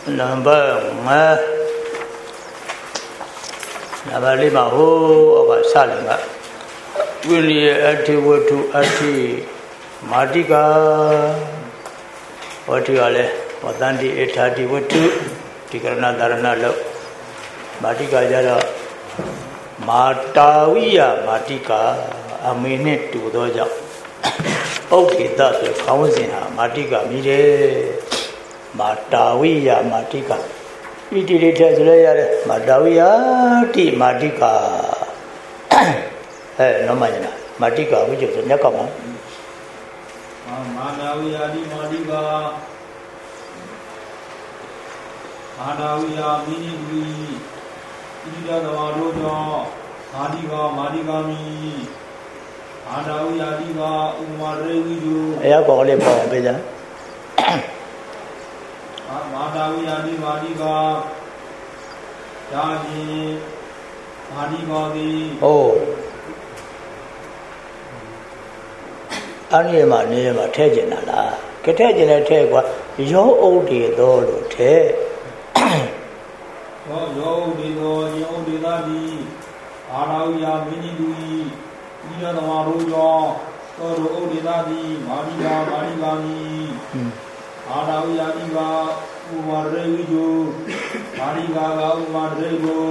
number 5 number 5မှာဟိုးအောက်ကစတယ်ကဝိရိယအတ္တိဝတ္ထုအတ္တိမာတိကာဝတ္ထုကလည်းဝတ္တန္တိအထာတိဝတ္ထုဒီကရဏဒါရဏလို့မာတိကာကြတော့မာတာဝိယမာတိကာအမေနဲ့တူသောကြောင့်ပုဂ္ဂိတဆိုခေါင်းစဉ်ဟာမာတိကာမြည်တယ်မာတာဝိယမာတိကာဣတိရိထဆိုလဲရတယ်မာတာဝိယတိမာတိကာနော်မညာမာတိကာဝိကျဆိုမြတ်ကောက်ပါမာတာဝိယတိမာတိကာမာတာဝိယမိနိတိဣတိတသဝါတို့ကြောင့်မာတိကာမာတိကာမိမာတာဝိယတိကာဥမာရေဝိကျအရောက်ကောလေးပေါ့ပေးကြမာတာဝိယတိမာတိကာယာတိမာတိကာတိဟုတ်အဲ့ဒီမှာနေမှာထဲကျင်တာလားကထဲကျင်တဲ့ထဲကွာရောဥဒိသောလို့ထဲရောဥဒိသောယောဥဒိသတိအာရဝိယမိနိတုဤဤရသမာတို့ကြောင့်သောတို့ဥဒိသတိမာတိကာမာတိကာမိအာရဝိယတိကာဥမာရေဝိကျမာတိကာကဥမာရေကို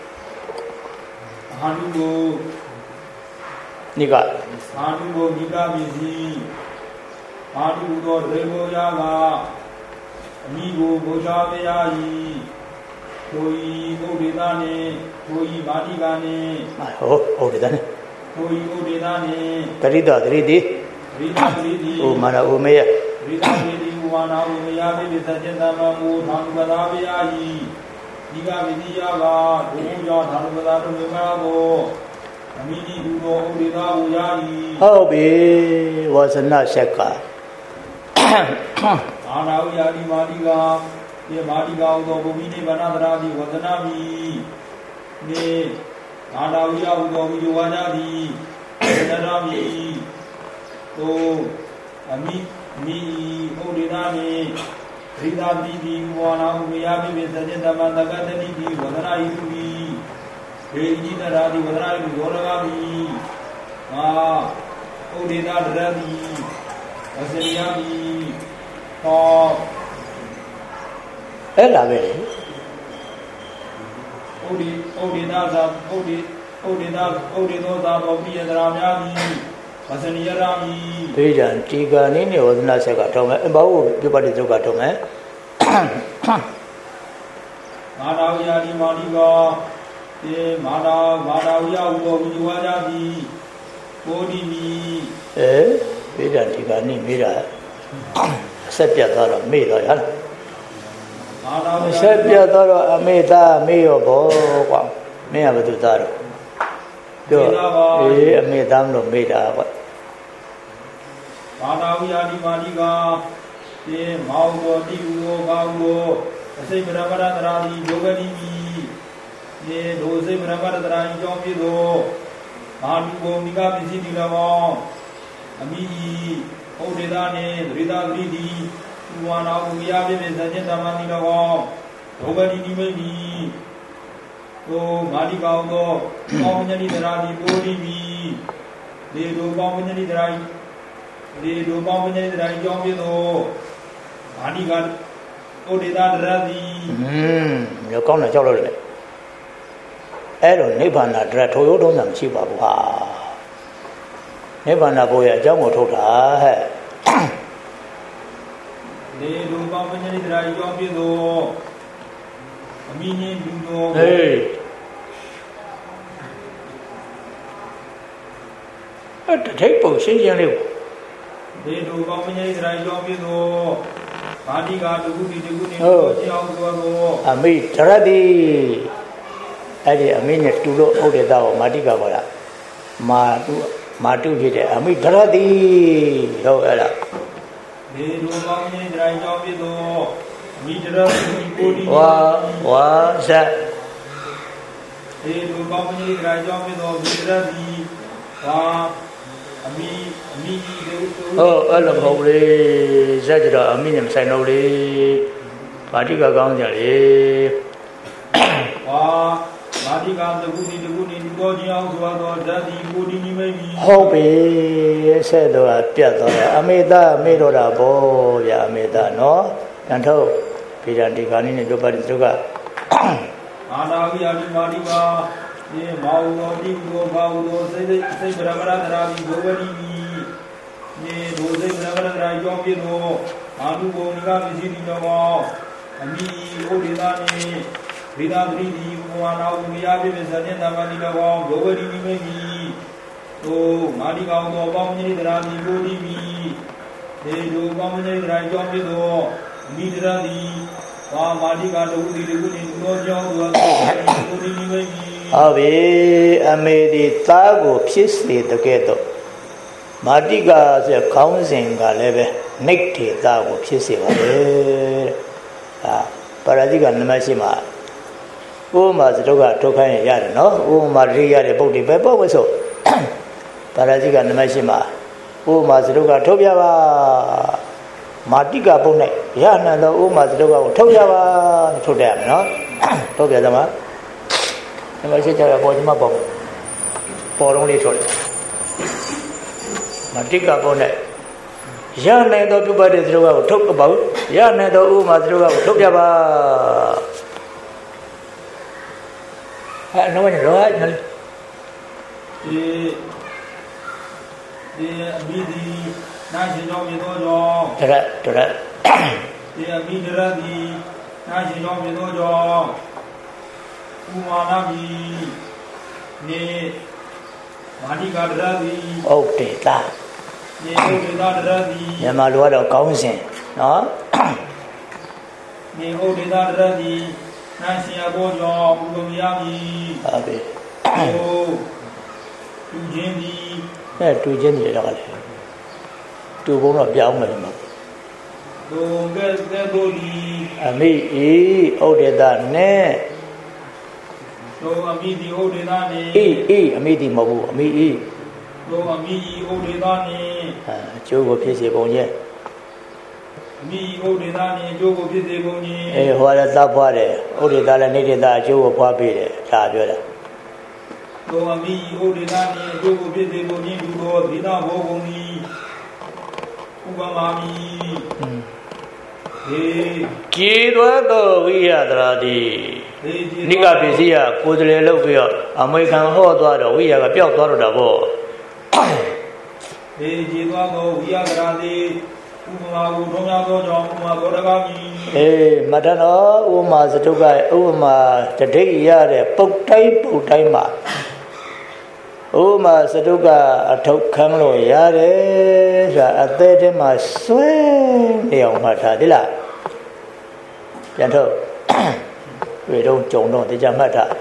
အာနုကိုနိကအာနုကိုနိကမိစီအာနုသောရေကိုယာကအမိကိုဘုရားမယာဤထိုဤဥဒိသနှင့်ထိုဤမာတိကာနှင့်ဟုတ်ဥဒိသနှင့်ထိုဤဥဒိသနှင့်တရိတသရိတိသရိတသရိတိဥမာရဥမေယသရိတသရိတိဥမာနာဥမေယပိပိသจิตတမမူထာနုပဒါမယာဤဒီကဝိတိယကဒုံကြောင့်ထာနုပဒါတို့မြမကိုအမိတိသူသောဥဒိသဝူယာဤဟုတ်ပြီဝါစနဆက်ကအာနာဝိယာတိမာတိကာဒီမာတိကာသောဘုမိနိဗ္ဗာန်တရာတိဝဒနာမိနေအာနာဝိယဟုသောဝိယောဝါဒတိဝဒနာမိသောအမိမိဥဒိနာနိရိသာတိတိဝါနာဥမယမိပိသจิตတမတကတတိတိဝဒနာဣတုမိဒေဝိတရာတိဝဒနာဣတုရောရဂမိအာဥဒိနာတရတိအစရိယမိဟောအဲ့ဒါပဲဥဒိနာသာဥဒိသောသာဘောပိယတရာများသည်အစနိယရာမိဒေကြံတီကာနည်းနဲ့ဝဒနာဆက်ကထုံးမယ်အဘောပြပတိသုကထုံးမယ်မာတာဝိယာတိမာတိကာတေမာတာဝိယဟုသောဝိဇဝါကြသည်ဘောဓိမိဒေကြံတီကာနည်းမေးတာအဆက်ပြတ်သွားတော့မေ့တော့ရလားဆက်ပြတ်တော့အမေသားမေ့ရောဘောကွာမင်းကဘယ်သူသားတော့ပြောအမေသားမလို့မေ့တာကွာမာတာဝိယာတိမာတိကာတေမောဘောတိဟုသောကာဟုအစိမရမရတရာတိယောဂတိမိနေဒိုစိမရမရတရာဤကြောင့်ဖြစ်သောမာနုဘုံနိကပစ္စည်းတိ၎င်းအမိဩဒေတာနှင့်သရိတာသရိတိဝါနာဥမယပိပိသจิตတမတိ၎င်းဒုဗတိတိမိမိသောမာတိကောင်းသောကောင်းမြတ်တိတရာတိပိုတိမိလေဒုကောင်းမြတ်တိတရာလေဒုကောင်းမြတ်တိတရာကြောင့်ဖြစ်သောမာတိကဩဒေတာတရတိမျိုးကောင်းတာကြောက်လို့လေအဲ့တော့နိဗ္ဗာန်တရထိုရုံးတုံးတာမရှိပါဘူးဟာနိဗ္ဗာန်ဘုရားအကြောင်းကိုထုတ်တာဟဲ့လေဒုကောင်းမြတ်တိတရာကြောင့်ဖြစ်သောအမိနှင့်လူတော်ဟေးအဲ့တထိပ်ပုံရှင်းရှင်းလေးလေဒုကောင်းမြတ်တိတရာကြောင့်ဖြစ်သောမာတိကာတကုတိတကုနေသောကြောင့်သောအမိတရတိအဲ့ဒီအမိနဲ့တူလို့ဥဒိတကိုမာတိကာခေါ်တာမာတုဖြစ်တဲ့အမိတရတိဟုတ်အဲ့ဒါလေဒုကောင်းမြတ်တိတရာကြောင့်ဖြစ်သောအမိတရတိကိုဒီဝါဆက်လေဒုကောင်းမြတ်တိတရာကြောင့်ဖြစ်သောမိတရတိဝါအမိဟုတ်အဲ့လိုမဟုတ်လေဇက်ကြတော့အမိနဲ့မဆိုင်တော့လေမာတိကကောင်းကြလေဝါမာတိကတကူနီလူတော်ချင်းအောင်ဆိုတော့ဓာတိကိုဒီနိမိတ်ဟုတ်ပြီဆက်တော့ပြတ်သွားတယ်အမေသားမေ့တော့တာဗောဗျာအမေသားနော်တန်ထုတ်ဗေဒံဒီကာနိနဲ့ပြောပါတယ်သူကအာနာဝိယာတိမာတိကာဒီမောင်တော်ဒီကိုဘာလို့စိတ်ဗရမရတရာဒီဘဝတိဒီဒုစိတ်ဗရမရတရာကြောင့်ပြတော့အာနုဘောနိကပစ္စည်းဒီတော့အမိဩဒေတာနိဝိဒာပရိဒီဘဝနာဝိယပိပစ္စညတမတိတော့ဘဝတိနိမိမိတို့မာတိကောင်တော်ပေါင်းကြီးတရာဒီကိုဒီမီဒီတို့ပေါင်းကြီးတရာကြောင့်ပြတော့အမိတရာဒီဘာမာတိကတဝုဒီဒီကုနိတို့ကြောင့်တို့ကိုဒီနိမိမိဟုတ်ပြီအမေဒီသားကိုဖြစ်စေတဲ့ကဲ့သို့မာတိကဆိုခေါင်းစဉ်ကလည်းပဲနိဋ္ဌေသားကိုဖြစ်စေပါလေဟာပါရာဇိကနမရှိမှာဥပမာစတုကထုတ်ခိုင်းရတယ်နော်ဥပမာရိရတဲ့ပုဒ်တွေပဲပေါ့ဝဲဆိုပါရာဇိကနမရှိမှာဥပမာစတုကထုတ်ပြပါမာတိကပုဒ်၌ရဟန္တောဥပမာစတုကကိုထုတ်ပြပါထုတ်တယ်ရမယ်နော်ထုတ်ပြသမှာဒီမှာရှိကြရပေါ်ဒီမှာပေါ်တော့လေးထုတ်တယ်မာတိကပုဒ်၌ရနိုင်သောပြုပတဲ့စတုကကိုထုတ်ပါဘူးရနိုင်သောဥပမာစတုကကိုထုတ်ပြပါနော်နော်ရောနော်ဒီအမိဒီနာရှင်ကြောင့်မြေတော်ကြောင့်တရဒီအမိတရဒီနာရှင်ကြောင့်မြေတော်ကြောင့်ဥမာနာမီနေမာတိကတရဒီဥဒေတာနေဥဒေတာတရဒီမြန်မာလိုကတော့ကောင်းစဉ်နော်နေဥဒေတာတရဒီနာရှင်အဘောကြောင့်ဘုံမရမီဟုတ်ပြီဟိုတူချင်းဒီတူချင်းတွေတော့လေတူဘုံတော့ပြောင်းမယ်မှာဒုံကဲတို့ဒီအမိဤဥဒေတာနဲ့တို့အမိဒီဥဒေတာနဲ့အမိဒီမဟုတ်ဘူးအမိဤတို့အမိဤဥဒေတာနဲ့အကျိုးကိုဖြစ်စေပုံရဲ့အမိဥဒေတာနဲ့အကျိုးကိုဖြစ်စေပုံကြီးဟောရသတ်ဖွားတယ်ဥဒေတာလည်းနေတဲ့သားအကျိုးကိုဖွားပေးတယ်ဒါပြောတာတို့အမိဥဒေတာနဲ့အကျိုးကိုဖြစ်စေပုံကြီးသူတော်သီတာဘောကုန်ကြီးဥပမာမီကျေသွားသောဝိယတရာတိနိကပစ္စည်းကကိုယ်တည်းလုပ်ပြီးတော့အမေခံဟောသွားတော့ဝိယကပျောက်သွားတော့တာပေါ့ကျေသွားသောဝိယတရာတိဥပမာကိုထုံးများသောကြောင့်ဥပမာသောတကားမီမတနောဥပမာစတုကဥပမာတဒိဋ္ဌိရတဲ့ပုတ်တိုင်းမှာဥပမာစတုကအထုတ်ခံလို့ရတယ်ဆိုတာအသေးတည်းမှာဆွဲနေအောင်မှတ်ထားဒီလားပြန်ထုတ်တွေ့တော့ကြုံတော့တရားမှတ်ထား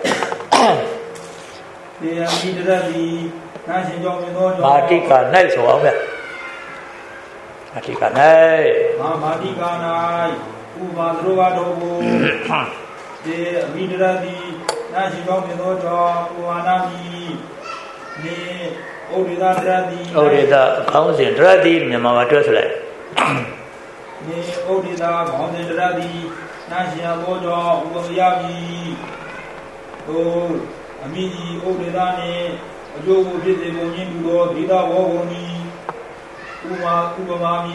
ဒီအမိတရတိနာရှင်ကြောင့်မြင်သောမာတိက၌ဆိုအောင်ဗျမာတိက၌မာတိက၌ဥပါသရောတော်ကိုဒီအမိတရတိနာရှင်ကြောင့်မြင်သောကြောင့်ဥပါနာမိနေဩဒေတာတရတိဩဒေတာခေါင်းစဉ်တရတိမြန်မာမှာတွဲဆိုလိုက်နေဩဒေတာခေါင်းစဉ်တရတိနာရှင်ဘောကြောင့်ဥပမယမိတို့အမိကြီးဩဒေတာနှင့်အကျိုးကိုဖြစ်စေပုံချင်းသူတော်ဒေတာဘောကုန်ဤဥပမာမိ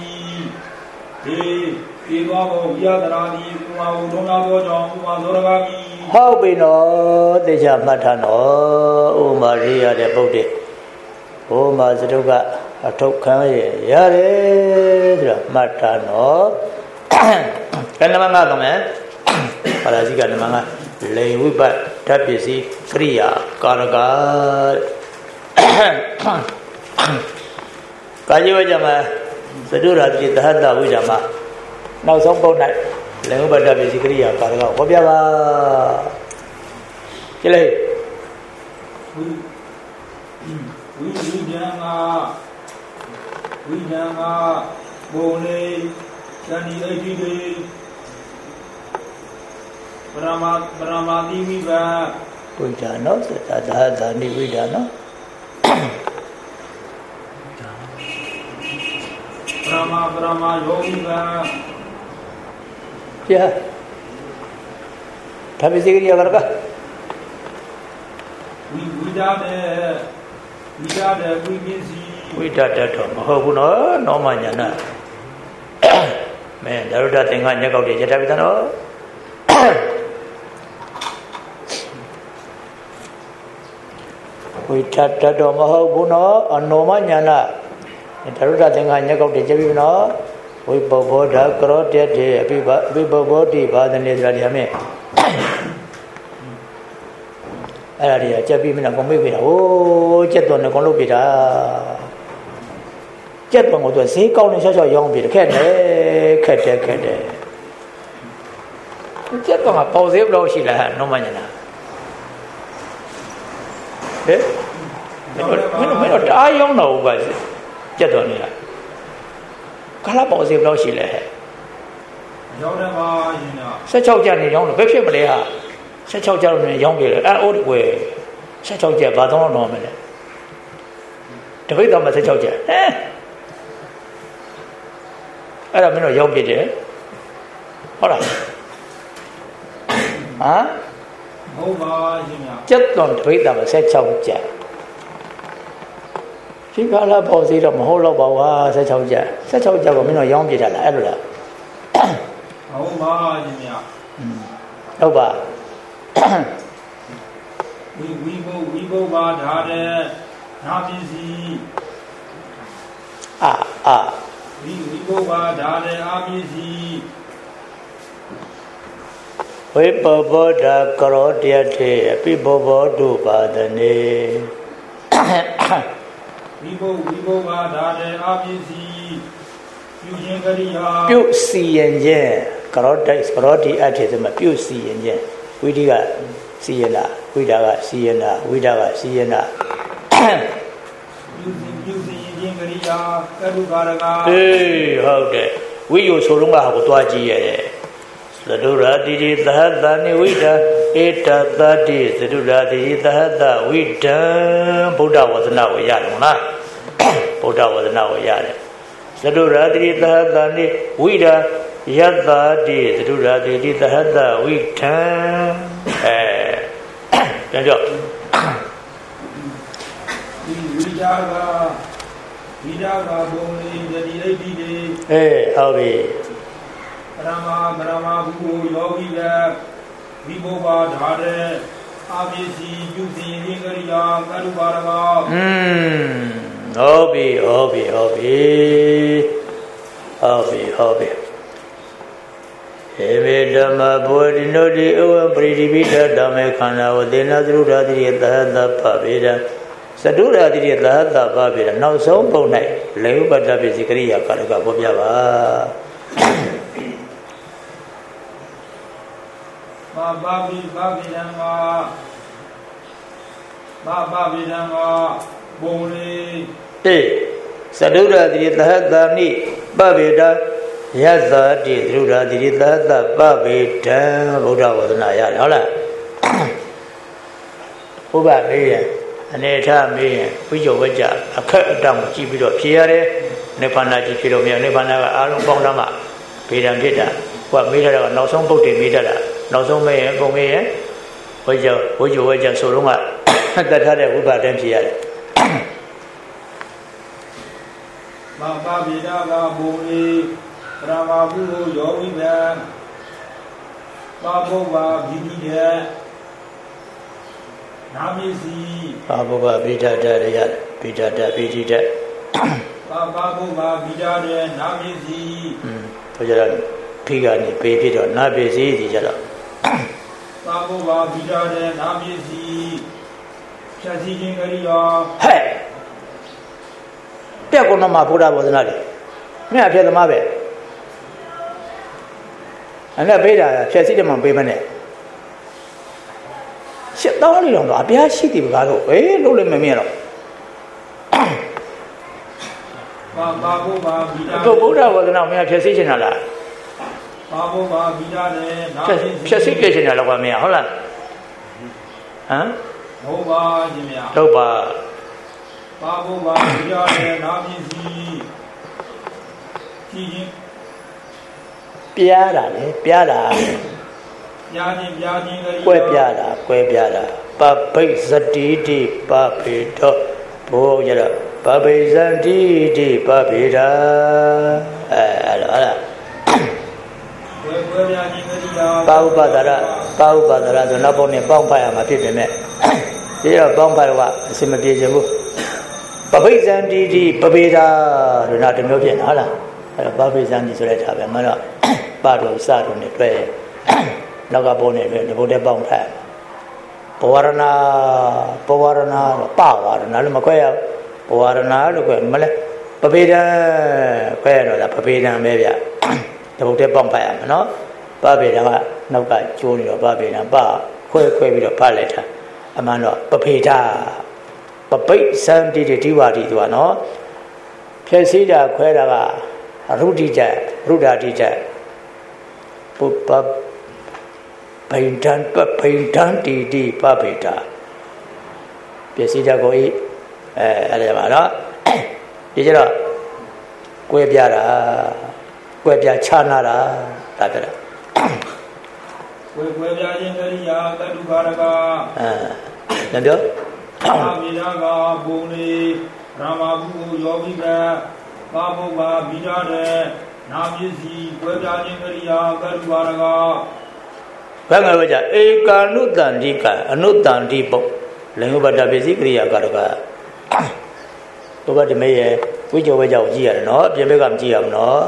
ဒီသွားဘောဝိယတရာတိဥပမာကိုထုံးများသောကြောင့်ဥပမာသောရကမိဟုတ်ပြီနော်တေချာမှတ်ထားနော်ဥမာရိရတဲ့ပုဒ်တဲ့ဥမာစတုကအထုတ်ခံရတယ်ဆိုတာမှတ်ထားနော်ကနမငါကမယ်ပါရာဇိကနမငါလေဝိပတ်ဓာတ်ပစ္စည်းကရိယာကာရကကာယဝကြမှာသတုရာတိသဟတဝိဇ္ဇာမှာနောက်ဆုံးပုဒ်၌လေဝိပတ်ဓာတ်ပစ္စည်းကရိယာကာရကဟောပြပါကြည့်လိုက်ဝိညာဏဘုံနေသဏိအိဋ္ဌိတေပရမတိဝိဘဝိဒါနောသတ္တသာသဏိဝိဒါနောပရမယောဝိဘပြ Tapi sikit dia kalau kah? Wida dah tu, mahu pun namanya na. Men, daru dah tengahnya kau dia jadi apa no? Wida dah tu mahu pun namanya na. Daru dah tengahnya kau dia jadi no. Wih bawa dah kerot dia dia, abi bawa di badan dia jadi kami. Ada dia jadi mana kau mai kira, oh jatuh nak kau lupa dah. Jatuh aku tu sih kau ni sahaja yang bila kade. Jatuh apa pause belau sih lah, namanya na. Mana dah yang nak ubah jatuh ni lah. Kalau pause belau sih lah. Saya cakap ni yang tu, berapa boleh ha? Saya cakap ni yang bila, orang gue, saya cakap badan orang mana. Tapi tak macam saya cakap. Ada mana yang bila? Orang, jatuh tapi tak macam saya cakap. Jika lah pause itu mahu lah bawa saya cakap kau mana yang bila lah, ada lah. Đâu bà vi bo ba đa de na pin si vi bo ba đa de a pin si vi bo đa karo dia the pi bo du ba de ne vi bo ba đa de a pin si ပြုစီရင်ခြင်းကရောတိအထေသမပြုစီရင်ခြင်းဝိဓိကစီရင်တာဝိဒါကစီရင်တာဝိဒါကစီရင်တာပြုစီရင်ခြင်းကရိယာကတုကာရကဟုတ်တယ်ဝိယုဆိုလုံးကဟာကိုတွားကြည့်ရတယ်သဒုရာတိတိသဟတနိဝိဒဧတသတိသဒုရာတိတိသဟတဝိဒံဗုဒ္ဓဝဇ္ဇနာကိုရတယ်မလားဗုဒ္ဓဝဇ္ဇနာကိုရတယ်သဒုရာတိသဟတနိဝိဒယတ္တာတိသဒုရာတိသဟတဝိထံပြန်ကြောဝိဒါကဘုံလေးတတိအိဋ္ဌိတေဟုတ်ပြီပရမဘူယောဂိကဝိဘောဘာဓာရေအာပိစီပြုစီရင်ကရိယာကတုပါရကဟုတ်ပြီဧဝေဓမ္မဘောဓိနောတိအဝံပရိတိပိဋဓမ္မေခန္ဓာဝတေနသရုဓာတိယသဟတပဗေဒံသတုဓာတိယသဟတပဗေဒံနောက်ဆုံးပုံ၌လေဥပတ္တပစ္စည်းကရိယာကာရကပေါ်ပြပါဘာဗေဒံမှာဘုံလေးသတုဓာတိယသဟတနိပဗေဒံယသတိသရုဓာတိသဟတပဗေဒံဗုဒ္ဓဝဇ္ဇနာရတယ်ဟုတ်လားဘုရားမေးရင်အနေထားမေးရင်ဝိဇ္ဇဝကြအခက်အတောင်ကြည့်ပြီးတော့ဖြေရတယ်နိဗ္ဗာန်ကြည့်ဖြေလို့မရနိဗ္ဗာန်ကအားလုံးပေါင်းထားမှဗေဒံဖြစ်တာဟိုကမေးတာကနောက်ဆုံးပုဒ်တွေမေးတတ်တာနောက်ဆုံးမေးရင်ပုံမေးရင်ဝိဇ္ဇဝကြဆိုတော့ကတတ်ထားတဲ့ဝိပါဒံဖြေရတယ်ဘာဗေဒကဘုံလေးပရမဘူယောဂိကဘာဘုဘာဗိဓိတေနာမစ္စည်းဘာဘုဘာဗိဓာတရဗိဓာတဗိဓိတဘာဘုဘာဗိဓာတေနာမစ္စည်းဆိုကြတော့ဖိကနေပေဖြစ်တော့နာပစ္စည်းဒီကြတော့ဘာဘုဘာဗိဓာတေနာမစ္စည်းဖြတ်စည်းခြင်းကရိယာဟဲ့ပြက်ကုန်တော့မှာဘုရားဝဇ္ဇနာလေမြတ်ဖြတ်သမားပဲအဲ့ဒါပေးတာဖြည့်စည်းတယ်မှပေးမနဲ့ရှစ်တော်လေးတော့အပြားရှိတယ်ဘကားတော့လုံးလည်းမမြင်တော့ဘာဘုဘာဗိဓာဘုရားဝဇ္ဇနာမင်းဖြည့်စည်းချင်တာလားဘာဘုဘာဗိဓာနဲ့နာဖြည့်စည်းပြချင်တာလားကွာမင်းဟုတ်လားဟမ်ဟုတ်ပါရှင်ဗျာဟုတ်ပါဘာဘုဘာဗိဓာနဲ့နာပစ္စည်းကြည်ချင်းပြားတာလေပြားတာကွဲပြားတာပပိစတိတိပဖေတောဘိုးရတော့ပပိစတိတိပဖေတာအဲ့ဒါကွဲပြားခြင်းကရိယာပါဥပါဒရဆိုနောက်ပုံနဲ့ပေါင်းဖတ်ရမှာဖြစ်ပေမဲ့ဒီတော့ပေါင်းဖတ်တော့အစမပြေချင်ဘူးပပိစတိတိပဖေတာလို့နောက်တစ်မျိုးဖြစ်နော်ဟုတ်လားအဲ့တော့ပပိစတိဆိုတဲ့ထားပဲမတော့ပါတော့စတော့နဲ့တွဲနောက်ကပုံနဲ့တွဲဒီဘုတ်တဲ့ပေါင်းဖတ်ပဝရဏပဝရဏလို့ပဝရဏလို့မခွဲရပဝရဏလို့ခွဲမလဲပပေဒံခွဲရတော့ဒါပပေဒံပဲဗျဒီဘုတ်တဲ့ပေါင်းဖတ်ရမှာနော်ပပေဒံကနောက်ကကျိုးနေတော့ပပေဒံပခွဲပြီးတော့ဖတ်လိုက်တာအမှန်တော့ပပေဒပပိစံတိတိဝါတိသူကနော်ဖြည့်စည်းတာခွဲတာကရုဒ္ဓိတရုဒ္ဓာတိတပုပ္ပဗိဒံတီတိပပိတာပစ္စည်းတကိုအဲ့ဒါပါနော်ဒီကျတော့ကွဲပြားခြားနာတာဒါပြတာကွဲပြားခြင်းကရိယာတတုဘာရကပြန်ပြောအာမိနာကဘုံနေရာမဘုယောဂိကပါဘုဘာဘိဓာတဲ့နာပစ္စည်းကွဲပြားခြင်းကရိယာတတုဘာရကဘယ်ငါဝကြဧကာနုတန္တိကအနုတန္တိပုလင်္ဂဘတ္တပစ္စည်းကရိယာကတကဘုရားဓမေရဲ့ဝိကျော်ဝဲကြောက်ကြည့်ရတယ်နော်အပြင်ဘက်ကမကြည့်ရဘူးနော်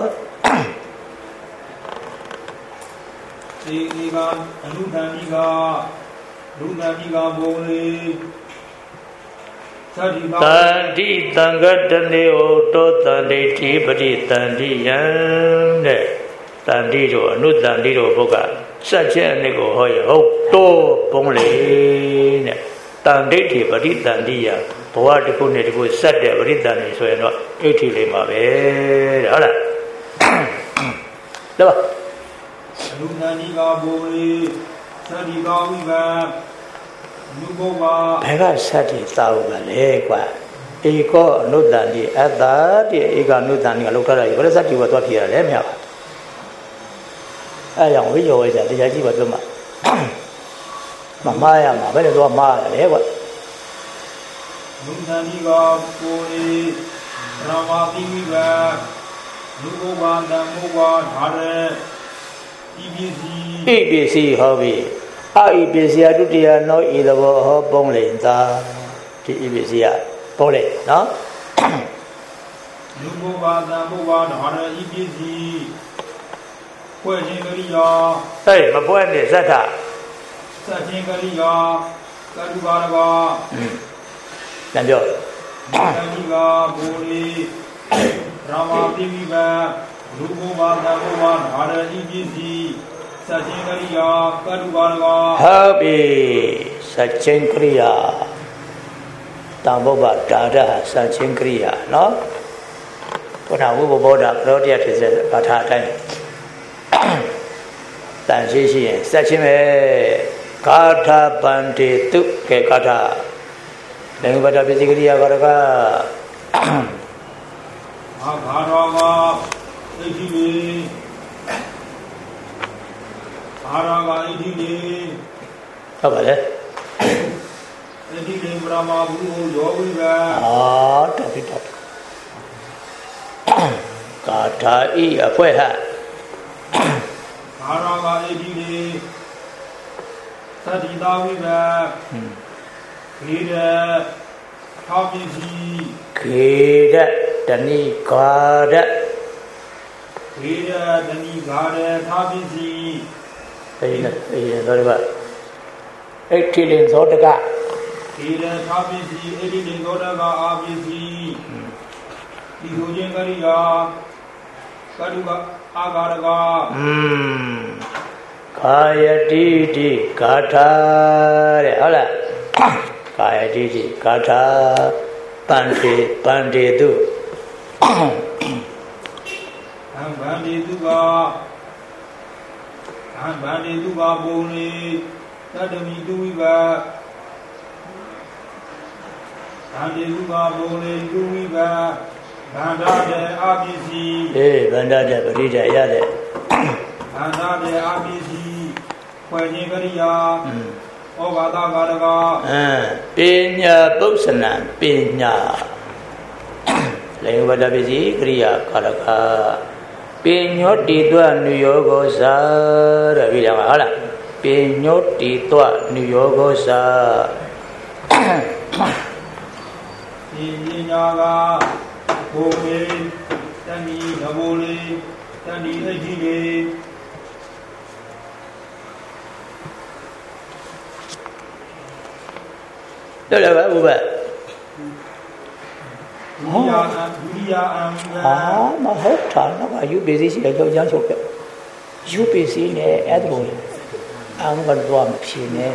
ဧကအနုတန္တိကဘုံလေးသတိပါတန္တိသံဃတနေဟောတောတန္တိတိပတိတန္တိယံတဲ့တန္တိတို့အနုတန္တိတို့ဘုရားစัจခြင်းအနစ်ကိုဟောရဟုတ်တောပုံးလေတဲ့တန်ဒိဋ္ဌိပရိတန်တိယဘဝတစ်ခုနဲ့တစ်ခုစက်တဲ့ပရိတန်နေဆိုရင်တော့ဒိဋ္ဌိလေးမှာပဲတဲ့ဟုတ်လားတော့အနုတန္တိကဘုံလေးသတိပါဝိကနုဘောပါဘယ်ကစက်တိသာဝကလဲကွာဧကောအနုတန္တိအတ္တတဲ့ဧကအနုတန္တိကလောက်ထားတာဘယ်လိုစက်တိကသွားဖြစ်ရလဲမြတ်အဲ့ကြောင့်ဝိကျော်ဝဲကြတရားကြည့်ပါတို့မှာမမှားရမှာဘယ်နဲ့တော့မှားရတယ်ကွနုတန္တိကကိုယ်ရမတိဝိကလူဘဝဓမ္မဘဝဓာရဲဤပစ္စည်းဟောပြီဤပစ္စည်းဒုတိယနောဤသဘောဟောပုံးလိန်သာဒီဤပစ္စည်းကပုံးလိန်နော်လူဘဝဓမ္မဘဝဓာရဲဤပစ္စည်းဖွဲ့ခြင်းကရိယာမဖွဲ့နဲ့ဇတ်ထစัจခြင်းကရိယာသတုဘာရကပြန်ပြောတန္တိကဘူရိရာမတိဝိဘလူဘောဘာသဘောဘာဓာရဤပစ္စည်းစัจခြင်းကရိယာသတုဘာရကဟုတ်ပြီစัจခြင်းကရိယာတံဘောဘာဓာရစัจခြင်းကရိယာနော်ဘုရားဝိဘောဓကရောတရားဖြစ်စေဘာသာအတိုင်းတန်ရှိရင်စက်ချင်းပဲဂါထာပန္တိတုကေဂါထာလင်္ဂဘတ္တပစ္စည်းကရိယာကရကဂါထာကဣတိလေအာရာဂဣတိလေဟုတ်ပါလေဣတိလေပရမဘုယောဝိကတော်ပြီတော်ဂါထာဤအဖွဲဟအာရာဂဣတိလေသတိတာဝိကခေရထာပစ္စည်းခေရတဏိဂါရခေရတဏိဂါရထာပစ္စည်းတော့ကဣတိလင်သောတကခေရထာပစ္စည်းဣတိလင်သောတကအာပစ္စည်းဒီလိုခြင်းကရိယာကတုကအာဂါရကကာယတိတိဂါထာတဲ့ဟုတ်လားကာယတိတိဂါထာပန္တေတုဗန္တိတုကဘုံလေတတမိတုဝိကဗန္တိတုကဘုံလေတုဝိကဗန္ဒတေအာပစ္စည်းဗန္ဒတေပရိဒရတဲ့ဗန္ဒတေအာပစ္စည်း Quay cái gì à? Ô bà ta bà ta Pinya Bosana Pinya Lấy vật là gì? Kriya Karaka Pinyo Ti Tua Nuyogo Sa Rồi bây giờ mà hỏi là Pinyo Ti Tua Nuyogo Sa Pinya Ga Bồ Lê Tani Ga Bồ Lê Tani Ga Ji Lê Đó là bà bố bà mà hết tràn nó mà UPC sẽ cho giáo dục UPC này ở đâu ăn gần đoan phi này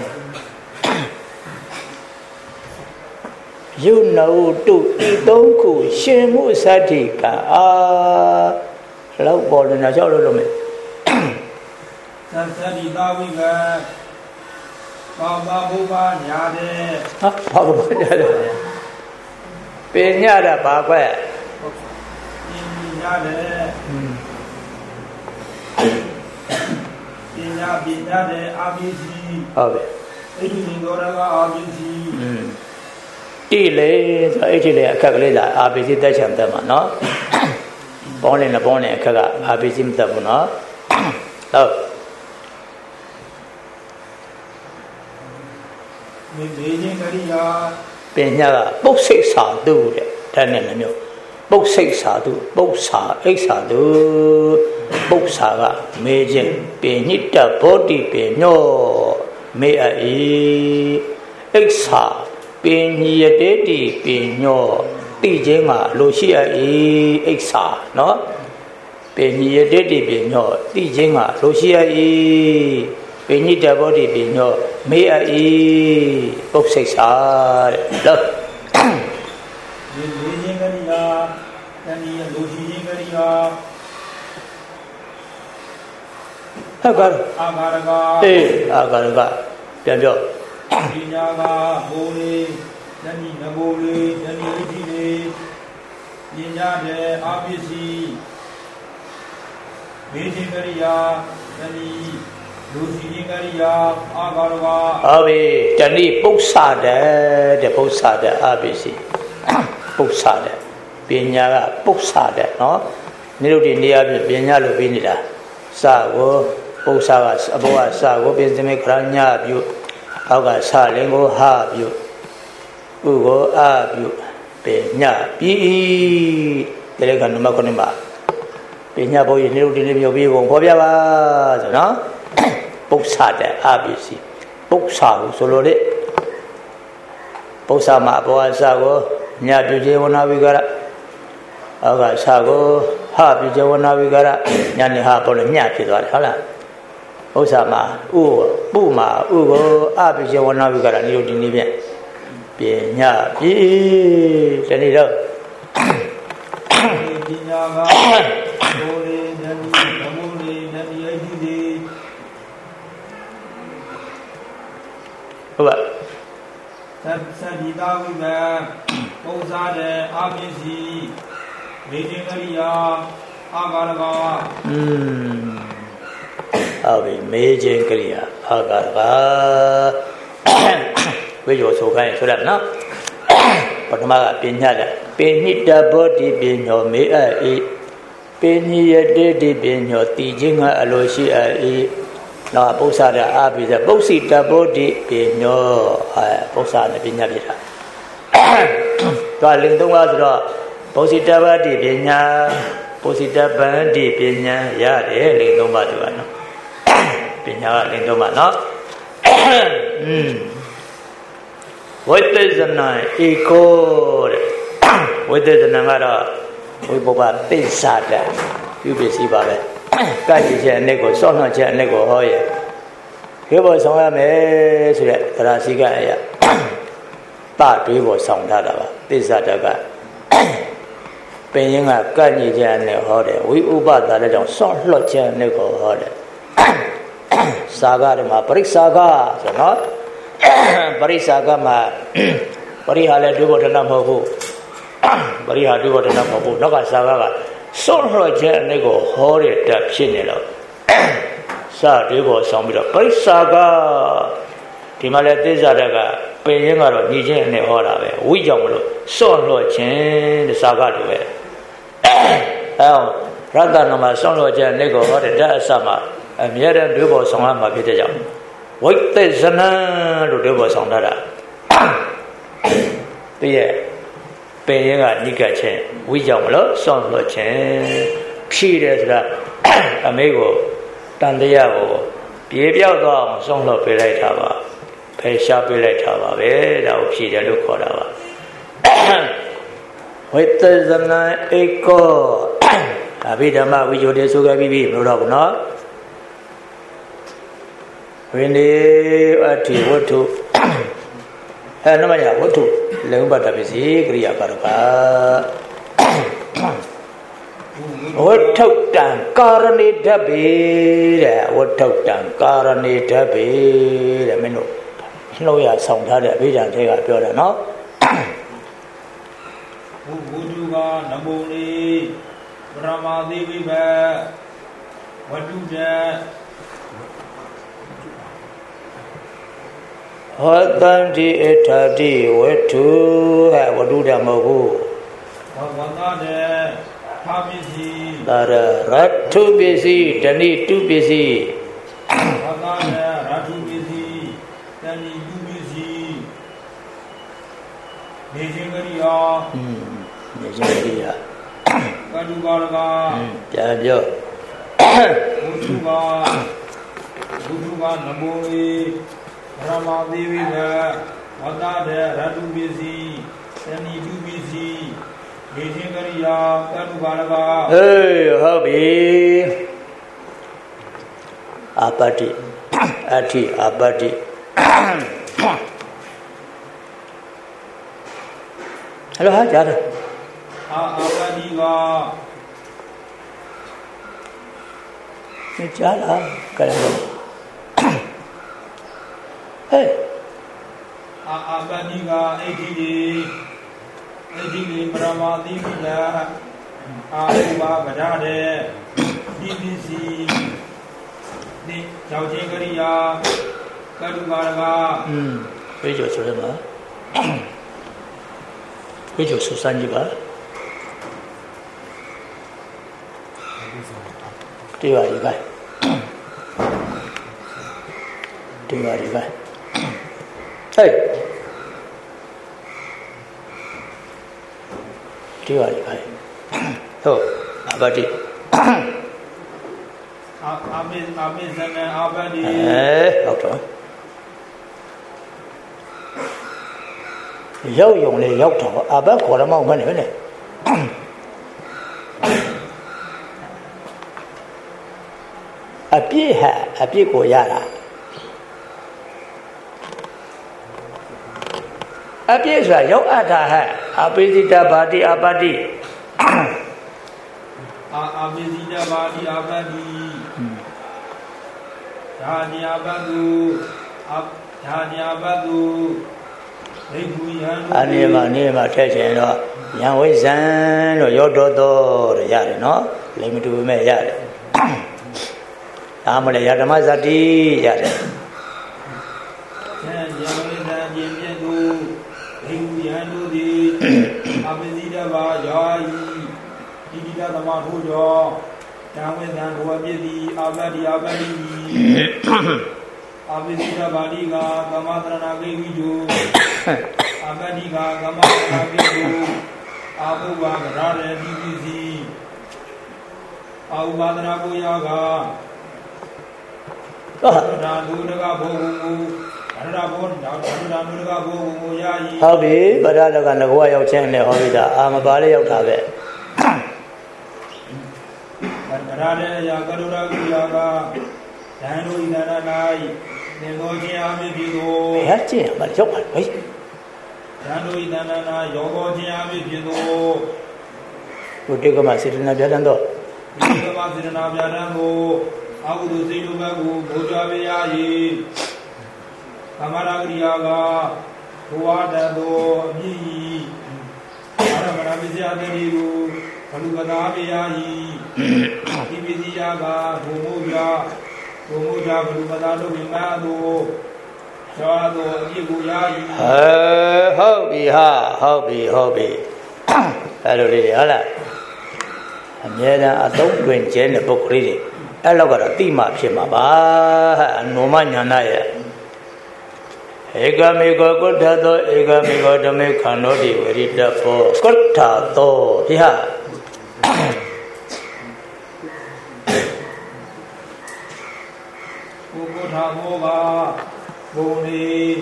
you know to đi đông cụ xin mua sa thì cả lâu bỏ lên nào cho luôn mày sa đi tao đi cả ba bố ba nhà đấy ba bố nhà đấy bên nhà đã ba quay nhà đấy bên nhà đấy ABC ok ấy thì người ta có ABC đi lấy rồi ấy thì lấy các lấy là ABC đại sản phẩm nó bỏ lên là bỏ lên các ABC mình tập nó đâu bên nhà là bốc xích xả tu đấy thế này là nhiều bốc xích xả tu bốc xả ích xả tu bốc xả là mê chân bên nhị ta bố đi bên nhỏ mê ấy ích xả bên nhị đế đi bên nhỏ đi chân mà lô xí ấy ích xả nó bên nhị đế đi bên nhỏ đi chân mà lô xí ấy bên nhị ta bố đi bên nhỏ mê ấy bốc xích xả đó Agargaပြန်ပြောပညာကဘိုးလေးဉာဏ်ဤဘိုးလေးဉာဏ်ဤအကြည့်လေးပညာတဲ့အာပစ္စည်းမေခြင်းကရိယာဉာဏ်ဤလူစီခြင်းကရိယာအာဂါရကဟုတ်ပြီတဏိပု္ပ္ပစာတဲ့ပု္ပ္ပစာတဲ့အာပစ္စည်းပု္ပ္ပစာတဲ့ပညာကပု္ပ္ပစာတဲ့နော်နေ့တို့ဒီနေရာပြပညာလို့ပြီးနေတာစာကိုပု္ပ္ပစာကအဘောကစာကိုပြင်စမေခရညပြုအောက်ကစာလင်ကိုဟာပြုဥကိုအာပြုပညာပြီးတဲ့ကနမ9မှာပညာဘုရားနေ့တို့ဒီနေ့မြို့ပြီးပုံဖော်ပြပါဆိုနော်ပု္ပ္ပစာတဲ့အပစ္စည်းပု္ပ္ပစာကိုဆိုလို့လေပု္ပ္ပစာမှာဘောကစာကိုညပြုကျေဝနာဝိကရအောက်ကစာကိုဟာပြုကျေဝနာဝိကရညနေဟာပေါ်လို့ညဖြစ်သွားတယ်ဟုတ်လားဥစ္စာမှာဥပုမှာဥကိုအပိဇဝနာဝိကရနိရောဓိနိဖြင့်ပညာပြီတနေ့တော့ပညာကဘိုးလေးဉာဏ်ဤဘိုးလေးဉာဏ်ဤအကြည့်လေးဟုတ်ပါသတိတာဝိကပုံစားတဲ့အာပစ္စည်းမေခြင်းကရိယာအာဂါရကဟုတ်ပြီမေခြင်းကရိယာအာဂါရကဝိဇ္ဇောဆိုခိုင်းဆိုရနော်ပထမကပညာတဲ့ပိညိတဘောတိပညောမေအဣပိညိယတေတိပညောတိခြင်းကအလိုရှိအဣနော်ပု္ပ္ပစာတဲ့အာပိစပု္ပ္စိတဘောတိပညောပု္ပ္ပစာနဲ့ပညာပြတာတော့လင်သုံးပါဆိုတော့ပု္ပ္စိတဘောတိပညာပု္ပ္စိတဗန္တိပညာရတယ်လင်သုံးပါသူကနော်ပညာကလင်သုံးပါနော်ဝိသေဇနာဧကောတဲ့ဝိသေဇနာကတော့ဝိပုပ္ပသစ္စာတပြုပစ္စည်းပါပဲကကြည့်ချက်အနစ်ကိုစောင့်နှောက်ချက်အနစ်ကိုဟောရခေဘောဆောင်ရမယ်ဆိုတဲ့သရစီကအရာတတွေးပေါ်ဆောင်ထားတာပါသစ္စာတကပင်ရင်ကကကြည့်ချက်အနစ်ဟောတယ်ဝိဥပတာလည်းကြောင့်စောင့်လှော့ချက်အနစ်ကိုဟောတယ်စာကတွေမှာပရိစ္ဆာကဆိုတော့ပရိစ္ဆာကမှာပရိဟာလည်းဒုဗောဓနာမဟုတ်ဘူးပရိဟာဒုဗောဓနာမဟုတ်ဘူးနောက်ကစာကစွန့်လှော့ချက်အနည်းကိုဟောတဲ့တက်ဖြစ်နေတော့ sa de bo song bi do parissa di ma le thissa da ka pin yin ga do nyi chin ne ho da be whi jaung ma lo saw lo chin de sa ga lo be Ratana ma song lo chin ne ko ho de da sa ma a mye de de bo song ma phit de jaung wai te sana lo de bo song da da ti ye pin yin ga ni ka chin whi jaung ma lo saw lo chin phi de so da a me ko tan de ya ko pie pyaut twa aung song lo pai lai tha ba phai sha pai lai tha ba be da ko phi de lo khaw da ba wai te sana eko Abhidhamma Vijode Sukha Bibi Murabha no Vini Ati Vatu Namanya Vatu Lembata Bisi Kriya Karaka Vatautan Karani Dhabi Vatautan Karani Dhabi Minu Snoya Song Thade Abhidhan Thega Pyoda no Vuduga Namoni Brahma Devi Ba Vaduja Hatanti Etati Vatu Vaduja Mahu Vavangade Thabisi Dara Ratu Bisi Dani Tu Bisi Vavangade Ratu Bisi Dani Tu Bisi Nejingariya Nejingariya Kadugarga Jabyo Vuduga Namoni Brahma Devi Ba Vadade Ratu Bisi Dani Tu Bisi Nejingariya Kadugarga Hey, Hobby Apati Ati Apati Hello, hi, Jada. Apadiga Jada, Kalando. Hey. Apadiga Edili Brahma Divida Aruba Badade DBC Ni Chauchingariya Kadugarga Bây giờ số mà bây giờ số san gì cả đi vào đi vậy đi vào đi vậy hey đi vào đi vậy thôi bà đi học rồi giáo dụng này giáo thọ bác của nó mong cái này biết của gia là biết là giáo ada ha abidita badi abadi abidita badi abadi Dhani abadu anh em mà theo chuyện đó nhà với dân rồi gió đổ rồi ra đấy nó lấy mình tụi mẹ ra đấy mà lại ra mà ra đi ra đấy Abhidita Badiga Gamatrana Geviju Abadiga Gamatrana Gevu Abuba Rare Divisi Abubadra Boyaga Radunaga Bogu Radabon Radunaga Bogu Yayi Habi Badalaga Nagua Yau Chen Le Hobida Amabale Yau Tabe Rare Yagadura Yaga Dano Idana Nai Hãy chia mà dốc hẳn mấy Một điều mà sẽ là biết đắn đó Umuja berumatalu bimadu, suatu ibu yai. Hobi. Aduh ni, alah. Hanya atau kunci ni pokok ni. Alah kalau timah siapa bah, nomanya naya. Ega mega kota to, ega mega demi kanodi berita po kota to, dia. Kota moga, boni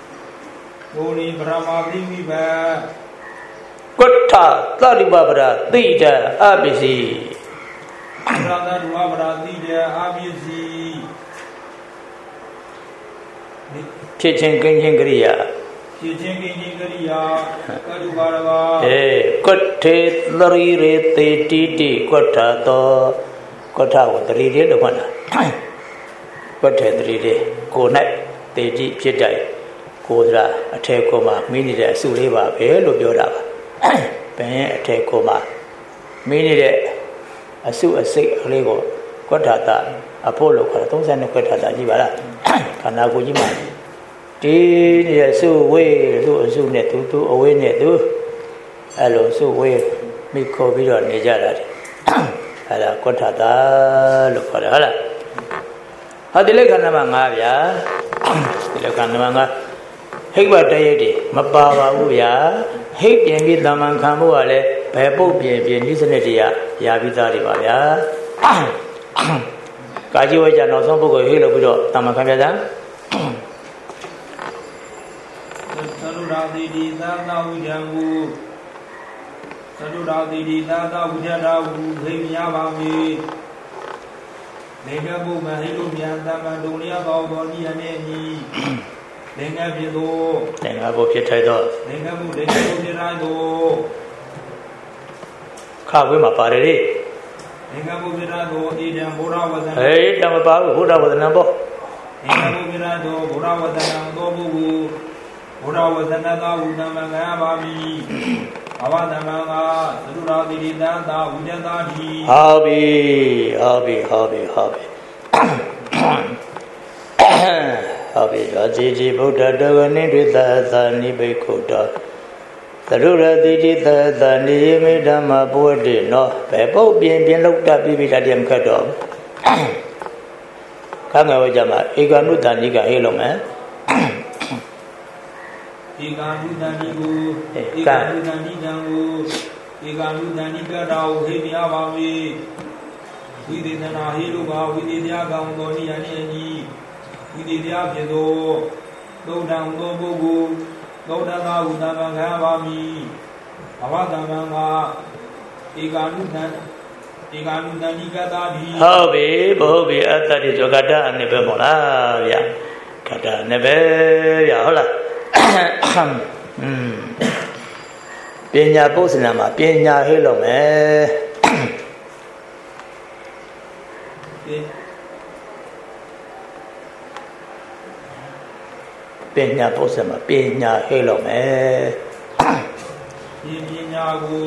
Brahma tinggi bah. Kota tadi babra tidak habisi. Berada dua berarti dia habisi. Cicing kencing kriya. Kadugarwa. Kotte lari rete titi kota to kota utari dia tu mana? Kotte utari dia. Konai titi cedai. Kodra atai koma mini dia suri ba belu biora ba. Penye atai koma mini dia asu asik lego kota ta Apollo kota tungsan kota ta jibala. Karena aku jimat. Đi thì sư quê sư này tu ở quê này tu alo sư quê mi cô bây giờ này ra rồi là con thà ta lúc đó là họ đi lấy khăn mà ngà vậy đi lấy khăn mà ngà hết bao đây đi mà ba u vậy hết tiền bị làm ăn khám mua lại phải bốc biển đi sinh đi ya bị ta đi vào vậy cái gì vậy nó xong bốc hết rồi bây giờ làm ăn khám vậy đó Sadurati di tata ujangu Sadurati di tata ujadawu Himya bami Lenga bu mahidu miyantama dunia kau boni aneni Lenga bido Lenga bu pitai do Lenga bu pitai do Khá với mà bà đây đi Lenga bu pitai do Idam bura wadana Idam bà bura wadana bo Lenga bu pitai do bura wadana do bugu Bura wadana da udama gaya bami Avadamanga Sadurati di tata ujadadi Habi Ajiji Buddha Dagani Dita Nibe Kota Sadurati di tata Niyame Dhamma Buddha No Bebo Bien Lok Da Bibi Tadiam Kato Kanga Wajama Iganu Danika Hilome Ikanu daniku, ikanu daniku, ikanu danika dau himya bami. Wididana hiluga, wididya gaungoni yani, wididya bedo, gaudang do bogu, gaudanga udama gabami. Avadamanga, ikanu danika dadi. Hobi atadi jogada nebe mola ya, kada nebe ya hola. ပညာပုစနာမှာပညာဟဲ့လို့မယ်ပညာပုစနာမှာပညာဟဲ့လို့မယ်ပညာကို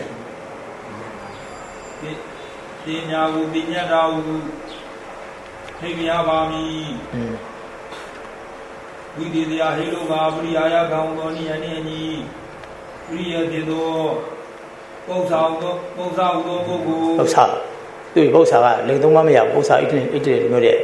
ပညာတော်သိကြပါမည် Wididya Hiluga Priyaya Gaungoni Ani Priya Dido Bausa Udo Bogu Bausa Tui Bausa là Linh Tông Mama Yao Bausa ít nhiều đấy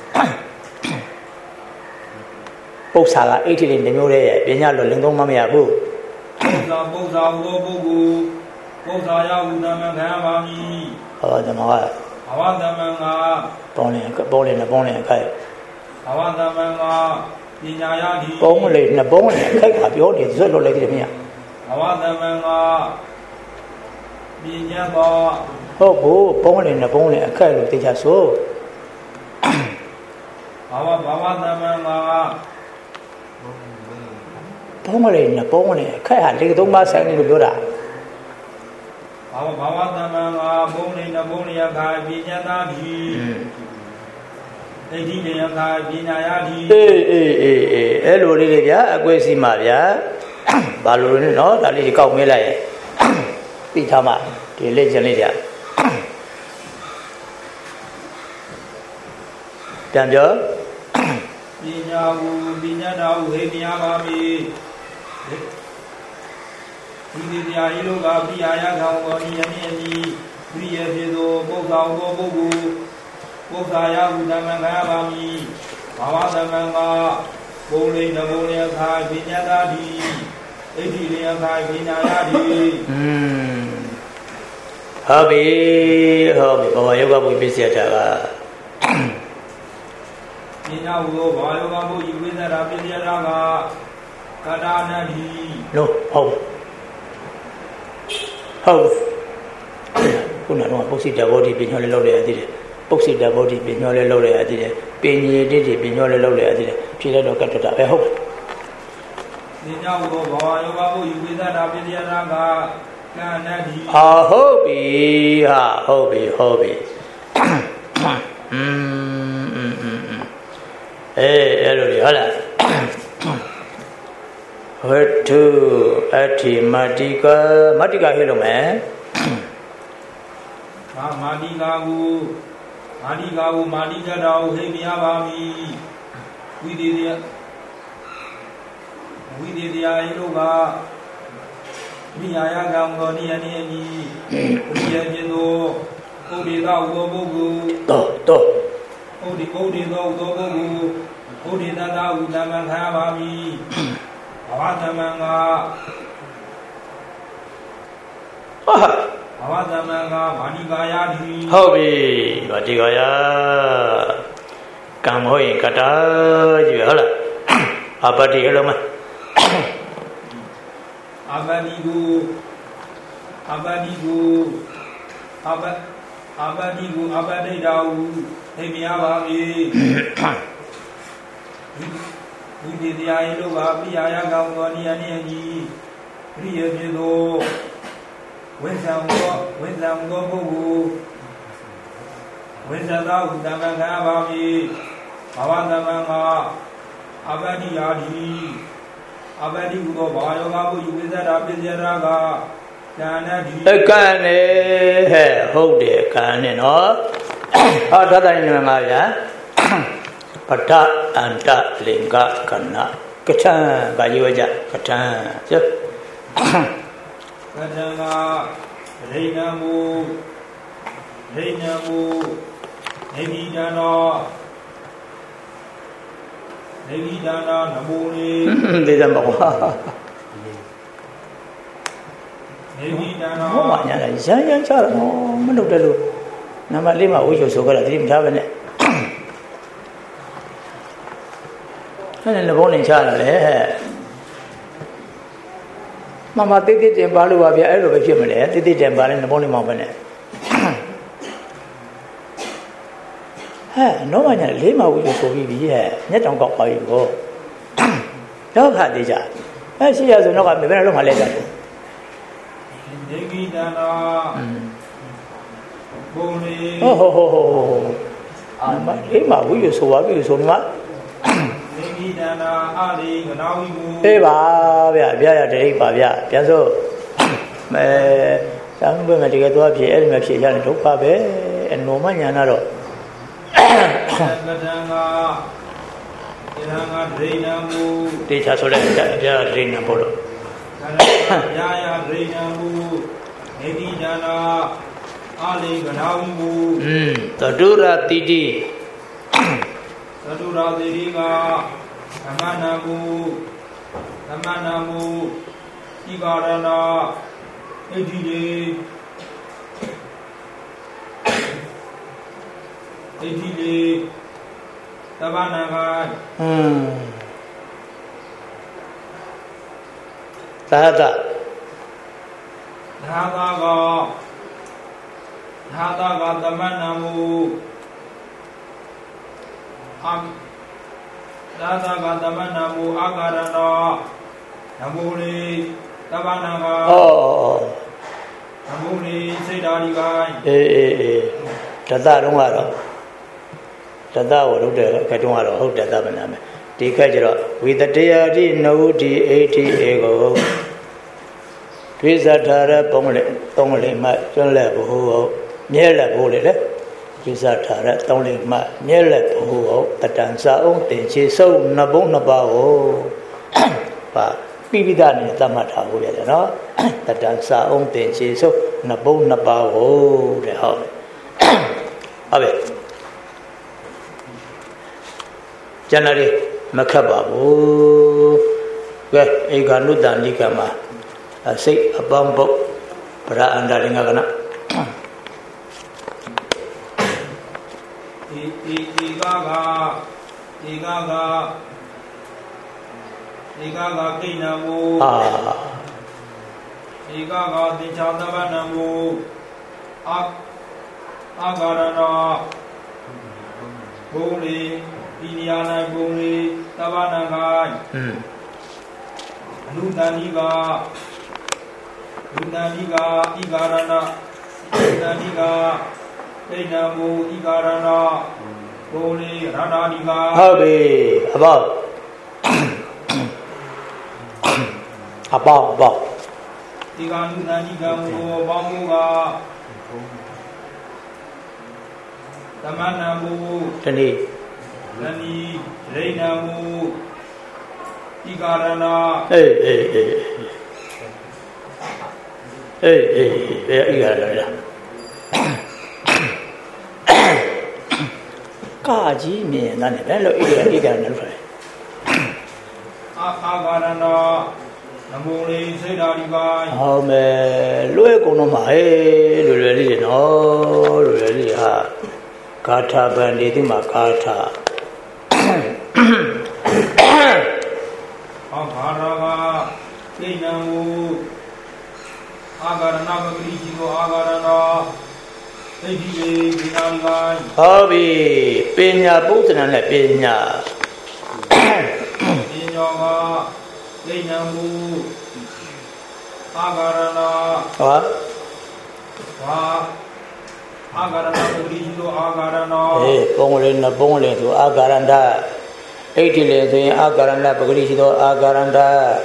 Bausa là ít nhiều đấy Bên nhà là Linh Tông Mama Yao Bu Bausa Udo Bogu Bausa Ya Udama Gayamami Avadamanga Bông lên cái Avadamanga bông lên khách hạ biểu thì rất là lấy cái gì nhỉ? Bố bông lên khách là tiền trả số. Bông lên khách hạ lấy cái东ba sáng đi biểu đạt. Hello đi đi ya, quay xí mà ya, bà lùi nó đã đi câu mấy lại, đi tham à, thì lên chân đi ya. ပြန်ပြောပညာဟုပညာတော်ဟေမြာပါမည်ဒီတရားဤလောကပိယယကောင်တော်ဤယနေ့ဤဝိယပြေသောပုဂ္ဂောသောပုဂ္ဂိုလ်ပုဂ္ဂာယဟုသမ္မံခါပါမည်ဘာဝသမ္မံကဘုံလေးနဘုံလေးအခါပညာသာတိဣတိလေးအခါပညာရတိဟုတ်ပြီဟုတ်ပြီဘာဝယောဂဘုပြည့်စက်တာကပညာဟုသောဘာယောဂဘုယူဝိသရာပြည့်စက်တာကကတာနတိလို့ဟုတ်ခုနကတော့ပုစိတဘောဓိပညာလေးလောက်ရသေးတယ်ပုစိတဘောဓိပညာလေးလောက်ရသေးတယ်ပင်ရည်တိတိပညာလေးလောက်ရသေးတယ်ဖြေလိုက်တော့ကတ်တတာပဲဟုတ်ပညာဟုသောဘာယောဂဘုယူဝိသရာပြည့်စက်တာကကနတိဟုတ်ပြီဟာဟုတ်ပြီအဲ့လိုလေဟုတ်လားဝတ္ထုအဋ္ဌိမတ္တိကဟဲ့လို့မယ်မာတိကာဟုမာတိကြတော်ဟိမယပါမည်ဝိသေတရားဤလောကမိယာယကံတော်နိယနိယဤပရိယကျေသောပုရိသဥသောပုဂ္ဂိုလ်တော့ပုရိသောဥသောပုဂ္ဂိုလ်ပုရိသတာဥသမံခါပါမည်ဘာဝသမံကဘာဝသမံကမာတိကာယတိဟုတ်ပြီမာတိကာယကံဟုတ်ရင်ကတာကြီးဟုတ်လားအပတိဟလုံးမအပတိကိုအပတိဒိတာဟုသိမြာပါမည်ဝိသေတရားဤလောကပိယယကောင်တော်နိယနိယကြီးပရိယပြေသောဝိဇ္ဇံသောပုဂ္ဂိုလ်ဝိဇ္ဇတာဟုသမ္မံခါပါမည်ဘာဝသမံကအပတိယာတိအပတိဟုသောဘာယောဂဘုယူဝိဇ္ဇတာပစ္စယရာကဒါနတိကံနေဟဲ့ဟုတ်တယ်ကံနေနော်ဟောသတ္တညငါဗျာပတ္တအန္တလင်္ကကဏကထံဗာယောကြကထံကျကထံကရိဏမူနေဂိတနာနမောလေဒေသမဘောနေဂိတနာဟောပါညာရမ်းချတော့မလုပ်တယ်လို့နံပါတ်၄မှာဝိကျော်ဆိုကြတာသတိမထားပဲနဲ့အဲ့ဒါဘောနေချတာလေမမတိတိတင်ပါလို့ပါဗျအဲ့လိုပဲဖြစ်မလဲတိတိတင်ပါလဲနှဘောလေးမောင်ပဲနဲ့ဟဲ့တော့မှညာ၄မှာဝိကျော်ဆိုပြီးပြီဟဲ့ညက်တောင်ကောက်ပါပြီဘောတော့ခါသေးကြအဲ့ရှိရဆိုတော့ကဘယ်ဘက်လုံးမှလဲကြတယ်နေဂိတနာဘုံလေးဟိုအာမလေးမှာဝိကျော်ဆိုပါပြီဆိုတော့နေဂိတနာအာလိကနာဝိမူပေးပါဗျရတိတ်ပါဗျပြန်စို့သာမဘယ်မှာတကယ်သွားဖြစ်အဲ့ဒီမှာဖြစ်ရတယ်ဒုက္ခပဲအနောမညာနာတော့ကတံကဒိဏမူတေချာဆိုလိုက်ဗျာဒိဏဘောလို့ယာယဒိဏမူနေဂိတနာအာလိကနာဝိမူသတုရတိတိသတုရာတိရိကသမဏမူဣဂာရဏဣတိလေသဗ္ဗနာကသာသကသမဏမူသာသကသမဏမူအာကာရဏနမောလေသဗ္ဗနာကနမောလေစေတာဒီကိုင်းတသတုံးကတော့တသဝရုဒ္ဓကတုံးကတော့ဟုတ်တသမဏမယ်ဒီခက်ကျတော့ဝိတတယာတိနဝုတိအိဋ္ဌိဧကောဒွေဇထာရပုံလေသုံးလေမှကျွန်းလက်ဘိုးမြဲလက်ဘိုးလေကိစ္စထားတဲ့တောင်းလေးမှမြဲလက်ဘုံတတန်စာအောင်တင်ချေစုံနှစ်ဘုံနှစ်ပါးကိုပါပိပိဒနဲ့သတ်မှတ်ထားဖို့ရတယ်နော်တတန်စာအောင်တင်ချေစုံနှစ်ဘုံနှစ်ပါးကိုတဲ့ဟုတ်ပြီကျန်တယ်မခတ်ပါဘူးကဲဧကနုတ္တနိကမှာစိတ်အပေါင်းပုတ်ပရအန္တရငါကနာဧကကကိဏမူဧကကသင်္ချာသဗ္ဗနမူအာဂရဏဘုံလေဒီနေရာ၌ဘုံလေသဗ္ဗနံကိုင်အနုတဏိကဣဂရဏဣတဏိကဒိဋ္ဌမူဣဂရဏဘုံလေရဏာနိကဟုတ်ပြီအပေါင်းဒီကနုတဏိကမူဘောင်းမူကသမဏမူတနည်းဒိဋ္ဌမူဣဂရဏအေးဣဂရဏကာကြီးမြင်တယ်နဲ့ဘယ်လိုဣဂရဏလို့ခေါ်လဲအာဂရဏနမောလေးစိတ်ဓာတိပိုင်းဟုတ်မယ်လွဲကုန်တော့မှာဟဲ့လွယ်လေးနော်လွယ်လေးဟာဂါထာဗန္ဒီဒီမှာဂါထာအာဂါရကစိတ်နံမူအာဂရဏပဂရိရှိသောအာဂရဏသိတိလေးဒီနာဒီပိုင်းဟုတ်ပြီပညာပုဒ္ဒနာနဲ့ပညာပညာကစိတ်နံမူအာဂရဏအာဂရဏပဂရိရှိသောအာဂရဏပုံလေးနှစ်ပုံလေးဆိုအာဂရဏဣတိလေဆိုရင်အာဂရဏပဂရိရှိသောအာဂရဏ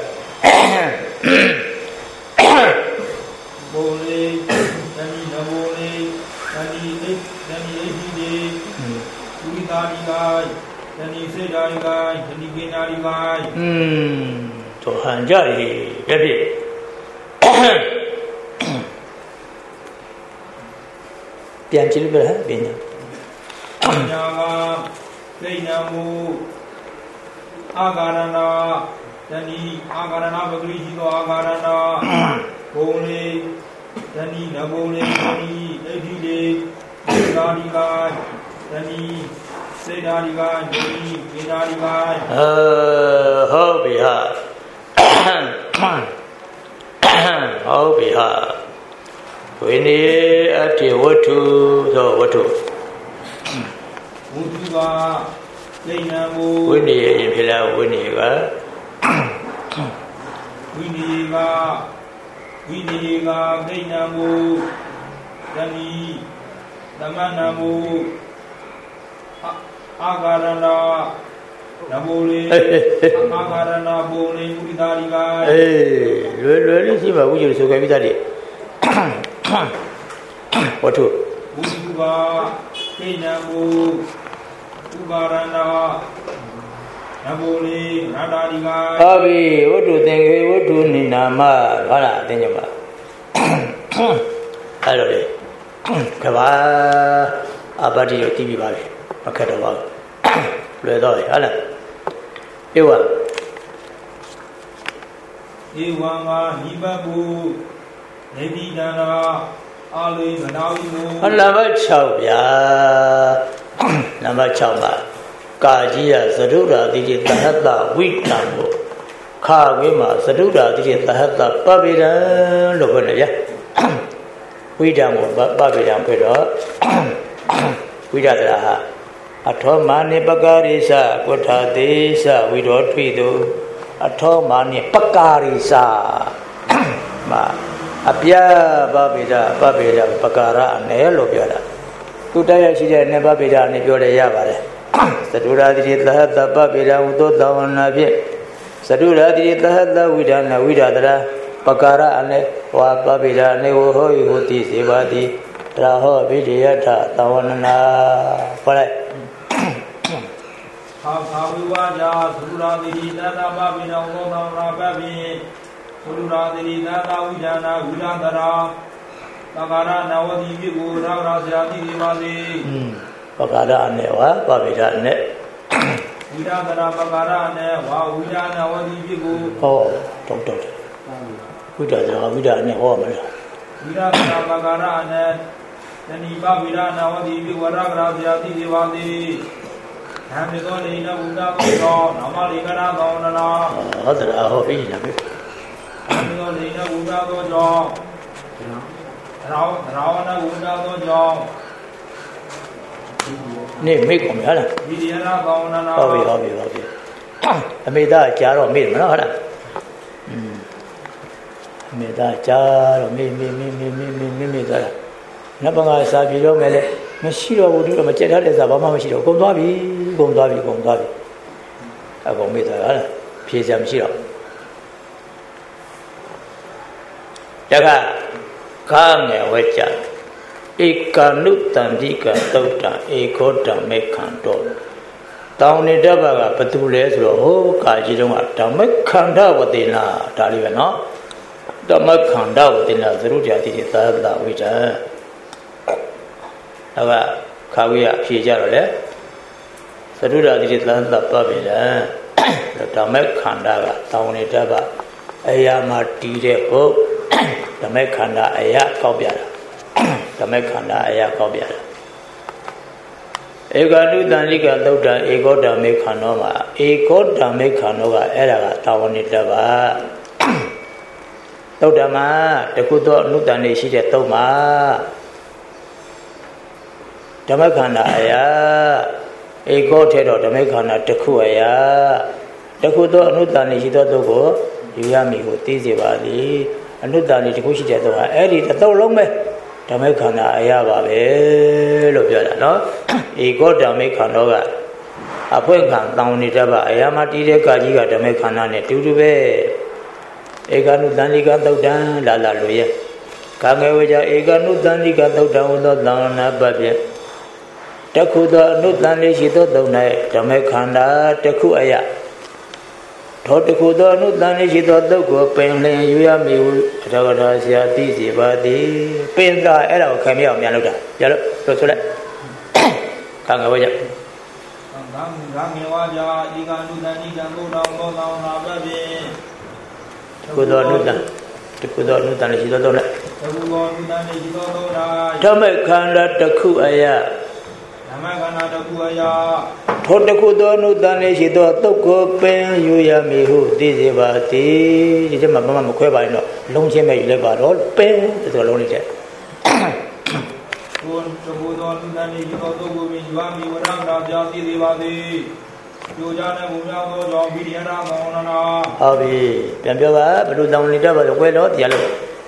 ဘုံလေးတဏိနဘုံလေးတဏိဣတိလေဝိတာဒီကိုင်တဏိစေတာဒီကိုင်တဏိကေနာဒီကိုင်တို့ဟန်ကြရည်ပြပြပြန်ကြည့်လို့ပဲပညာပညာကသိဉာဏ်မူအာဂရဏတဏိအာဂရဏပဂရိရှိသောအာဂရဏဘုံလေးတဏိနဘုံလေးတဏိဣတိလေးစေတာဒီကိုင်တဏိစေတာဒီကိုင်တဏိကေတာဒီကိုင်ဟုတ်ပြီဟာဟုတ်ပြီဟာဝိနည်းအတ္တိဝတ္ထုသောဝတ္ထုဝတ္ထုကသိဉာဏ်မူဝိနည်းရင်ဖြစ်လားဝိနည်းကဝိနည်းကသိဉာဏ်မူတဏိသမဏမူအာဂရဏနမောလေးအာဂရဏဘုံလေးဥဒိတာဒီကိုင်လွယ်လေးရှိပါဘူးကျဆိုခဲ့ပြီးသားလေဝတ္ထုဝတ္ထုကသိဉာဏ်မူဥပါရဏနမောလေးရတာဒီကိုင်ဟုတ်ပြီဝတ္ထုသင်္ကေဝတ္ထုနိနာမဟုတ်လားသိဉာဏ်ပါအဲ့လိုလေကဘာအပတိကိုတည်ပြီးပါပြီမခက်တော့ပါဘူးလွယ်တော့ဟုတ်လားဧဝံနိဗ္ဗဗုနေတိတနာအာလိမနာဝိမောနံပါတ်6ဗျာနံပါတ်6ပါကာကြီးရသရုရာတိတိသဟတဝိတံကိုခါဝေးမှာသရုရာတိတိသဟတပပိရံလို့ပြောတယ်ဗျာဝိတံကိုပပိရံဖြစ်တော့ဝိဒတရာဟာအထောမာနိပကာရိသကုဋ္ဌသေသဝိရောထွိတုအထောမာနိပကာရိသမှာအပြပပိဒပကာရအနေလို့ပြောတာသူတရားရှိတဲ့နေပပိဒအနေပြောတယ်ရပါတယ်သတုရာတိသဟတပပိဒဝတ္တသဝနာဖြင့်သတုရာတိသဟတဝိဒနာဝိဒတရာပကာရအနေဝါပပိဒအနေဟောဟိဟိတိစေပါတိဓ Raho Vidiyata Tavanana Palai Saviwaja Suradiri Nana Babina Wona Babi Suradiri Nana Vijana Vidandara Takara Nawadi Vigu Ragrasya Divadi Pakara Newa Babida Ne Vidandara Pakara Newa Vijana Wadi Vigu Oh, don't Vida Ne Woman Vidandara Pakara Ne Taniba Vidana Wadi Vigu Ragrasya Divadi Hamidolina Buddha Koto, Namarikana Donana, Raho Vina Hamidolina Buddha Koto, Ravana Buddha Koto, Ne make on Hana Vidiana Donana, Hobby. I made that jar of me, Hana. Made that jar of me, that. Nabanga Sabio Mele, Machiro would do a machete as a Bama Machiro, Gondavi. I go meet her, Piazam Shiro. Daga, come here, Wecha. Eka Nutan Dika Tota, Ekota Mekanto. Down in Dabaga, Patules, Ho, Kajidoma, Tamakanda Wadina, Talivano, Tamakanda Wadina, the Ruja did that which Kawia Pijarole, Saduda did the Babila, the Tamek Kanda, Town in Daba, Ayama Tide O, the Mekanda Aya Kobiara, the Mekanda Aya Kobiara. Egadu Danika Dota, Egoda Mekanoma, Egoda Mekanova, Era, Town in Daba, Dodama, the Kudo Nutani Shija Toma. Damakana aya, Ego Tedo, Damakana Takuaya, Takudo, Nutani Shidogo, Yami, who Tizivali, and Nutani Takushita, Eddie, the Tolome, Damakana aya, Babe, no? Ego Damakanoga, a point down it ever, Ayamati, Kajiga, Damakana, Tutube, Eganu Danika Dodan, La Luya, Kangawaja, Eganu Danika Dodan, Dana Babia. Takuda Nutani Shito Donai, Tamakanda, Takuaya. Totakuda Nutani Shito Doko, Penlin, Yami, Ragadasia, Tizi, Badi, Pendra, Ella, Camille, Yanuda, Yellow, Rosole, Kangawaja. Gangawaja, Iganu, Gango, Babi, Takuda Nutan, Takuda Nutani Shito Donai, Tamakanda, Takuaya. Totakudo Nutani Shito Toko, Pen, Yami, who Dizibati, Mamma Queba, long Jimmy Lebaro, Pen, the lonely jet. Hobby, Pamela, but do down little, but well out yellow.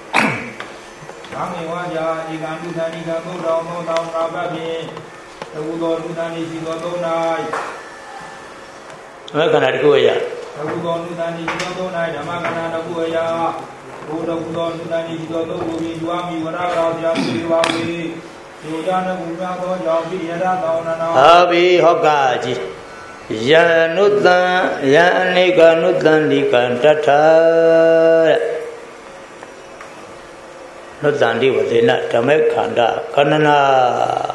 Where can I go? Yeah, Hobby Hogaji Yanutan, Yanika Nutan, Likan Tata Nutandi was in that Tamakanda, Kanana.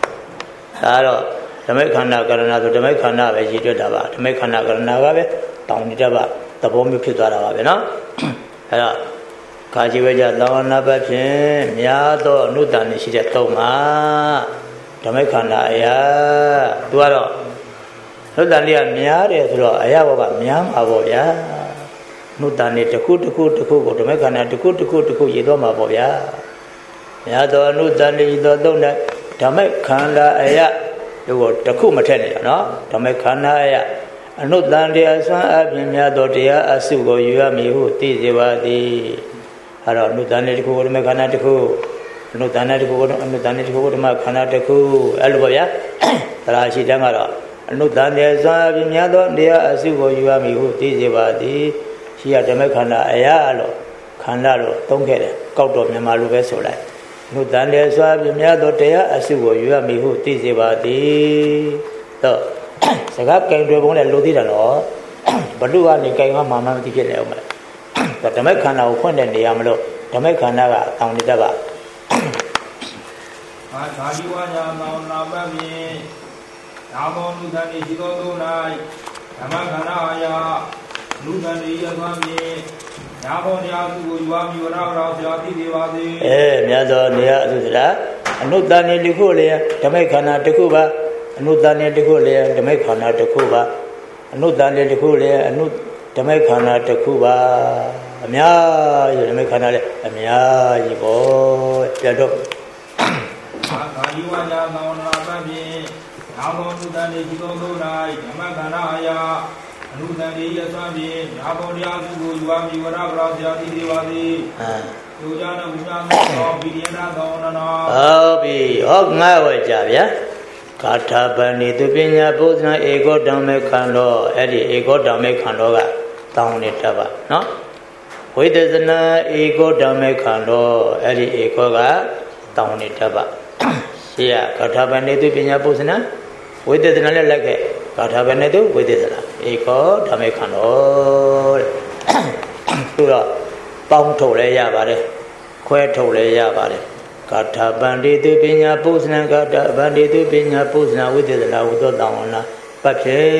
Tamakana Karana, Tamakana, Vegeta, Tamakana Karanaga, Town Java, the bomb Putara, Kajivaja, Lavana Batin, Miado, Nutan, Shitoma, Tamakana, Aya, Duaro, Nutania, Miare, Ayawa, Miam, Avoya, Nutani, Taku, Tamakana, Taku, Yidoma, Boya, Miado, Nutani, Dona. Tamakanda aya, you were Takumatania, no? Tamakana aya, and not Landia, Abimia, Dotia, Asugo, Yami, who Tizivadi, Aranutaniku, Mekanatiku, Nutanatiku, Makanatiku, Alboya, Rashi Dangara, Nutania, Abimia, Dotia, Asugo, Yami, who Tizivadi, she had Tamakana aya, Kandalo, don't get it, Koto Namalu Vesola. nụ tàn lệ xoa bị mẹ tôi trẻ ở sự của yêu mi hữu tí gì bà tí đó sẽ gặp cái đôi bóng này lô tí là nó bắt đầu anh cái mà tí kia này mà và tầm mấy khả năng quan điểm này mà lo tầm mấy khả năng là tăng đi ta bà khả đi qua nhà nào nào bà mi nào mong nụ tàn đi chỉ có tôi này tầm mấy khả năng ya nụ tàn đi ya bà mi nhà mong nhà tu của yêu mi vào nào sẽ tí gì bà tí mẹ rồi nè rồi đó nụ tàn đi đi khu liền tầm mấy khả năng đi khu bà nụ tàn đi đi khu liền tầm mấy khả năng đi khu bà nụ tàn đi đi khu liền nụ tầm mấy khả năng đi khu bà mẹ rồi tầm mấy khả năng mẹ gì bộ giờ đó khả đi qua nhà nào nào bà mi nào mong nụ tàn đi chỉ có tôi này tầm mấy khả năng ya nụ tàn đi ya sa mi nhà mong nhà tu của yêu mi vào nào sẽ tí gì bà tí yêu cha nó cũng nhang nó bị điên ra đâu nó bị ngay vậy chả biết cả thà bên này tụi bên nhà bố nó ego đam mê khăn lo, ấy ego đam mê khăn lo cả tao này ta bà nó với thế nên ego đam mê khăn lo, ấy ego cả tao này ta bà xí à cả thà bên này tụi bên nhà bố nó với thế nên là cái cả thà bên này tụi với thế là ego đam mê khăn lo tụi đó bông thổ lấy ra bà đấy khoe thổ lấy ra bà đấy cả thà bên này tụi bên nhà bố nó cả thà bên này tụi bên nhà bố nó với thế là u tô tao nó bắt